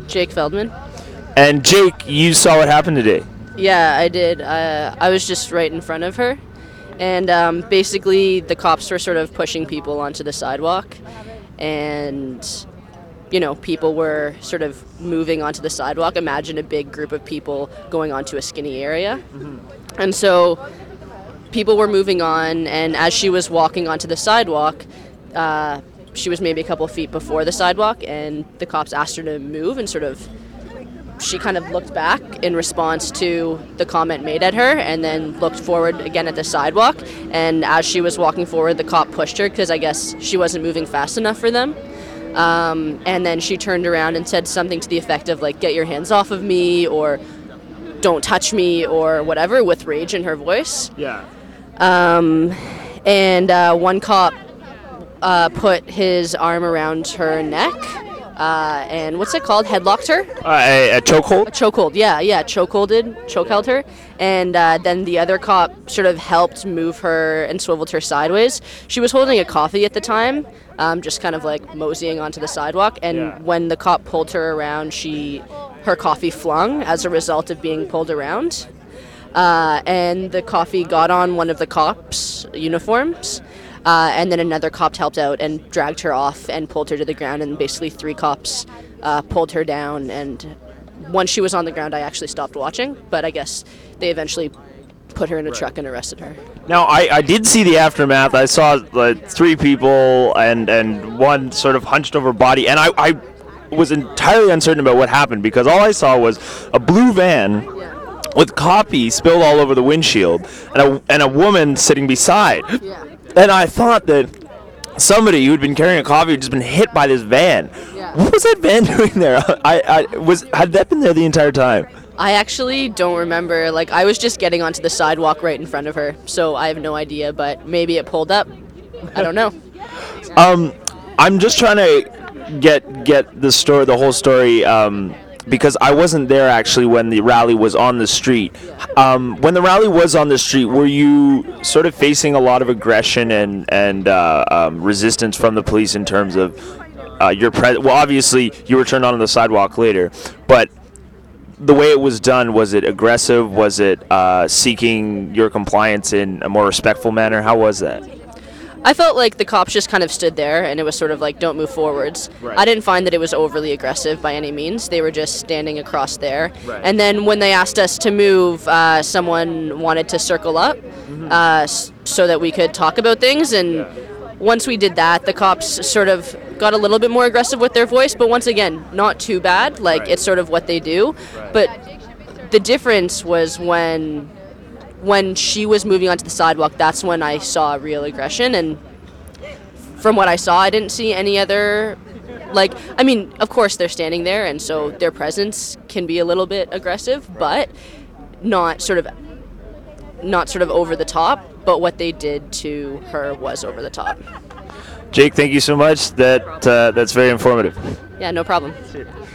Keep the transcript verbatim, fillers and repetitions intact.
Jake Feldman. And Jake, you saw what happened today. Yeah, I did. Uh, I was just right in front of her. And um, basically, the cops were sort of pushing people onto the sidewalk. And, you know, people were sort of moving onto the sidewalk. Imagine a big group of people going onto a skinny area. Mm-hmm. And so people were moving on, and as she was walking onto the sidewalk, uh, she was maybe a couple feet before the sidewalk, and the cops asked her to move, and sort of she kind of looked back in response to the comment made at her, and then looked forward again at the sidewalk. And as she was walking forward, the cop pushed her because I guess she wasn't moving fast enough for them. Um, and then she turned around and said something to the effect of, like, "Get your hands off of me," or "Don't touch me," or whatever, with rage in her voice. Yeah. Um, and uh, one cop uh, put his arm around her neck. Uh, and what's it called? Headlocked her? Uh, a, a chokehold? A chokehold, yeah, yeah, chokeholded, chokeheld her. And uh, then the other cop sort of helped move her and swiveled her sideways. She was holding a coffee at the time, um, just kind of like moseying onto the sidewalk. And Yeah. when the cop pulled her around, she her coffee flung as a result of being pulled around. Uh, and the coffee got on one of the cops' uniforms. Uh, and then another cop helped out and dragged her off and pulled her to the ground, and basically three cops uh, pulled her down. And once she was on the ground, I actually stopped watching, but I guess they eventually put her in a truck and arrested her. Now, I, I did see the aftermath. I saw like, three people and, and one sort of hunched over body, and I, I was entirely uncertain about what happened because all I saw was a blue van Yeah. with coffee spilled all over the windshield and a, and a woman sitting beside. Yeah. And I thought that somebody who had been carrying a coffee had just been hit by this van. Yeah. What was that van doing there? I, I was had that been there the entire time? I actually don't remember. Like, I was just getting onto the sidewalk right in front of her, so I have no idea, but maybe it pulled up. I don't know. Um, I'm just trying to get get the story, the whole story, um, because I wasn't there actually when the rally was on the street. Um, when the rally was on the street, were you sort of facing a lot of aggression and and uh, um, resistance from the police in terms of uh, your pre- well, obviously you were turned on the sidewalk later, but the way it was done, was it aggressive? Was it uh, seeking your compliance in a more respectful manner? How was that? I felt like the cops just kind of stood there, and it was sort of like, don't move forwards. Right. I didn't find that it was overly aggressive by any means. They were just standing across there. Right. And then when they asked us to move, uh, someone wanted to circle up Mm-hmm. uh, s- so that we could talk about things. And Yeah. once we did that, the cops sort of got a little bit more aggressive with their voice, but once again, not too bad. Like, Right. it's sort of what they do. Right. But the difference was when when she was moving onto the sidewalk, that's when I saw real aggression. And from what I saw, I didn't see any other, like, I mean, of course they're standing there, and so their presence can be a little bit aggressive, but not sort of, not sort of over the top, but what they did to her was over the top. Jake, thank you so much. That uh, that's very informative. Yeah, no problem.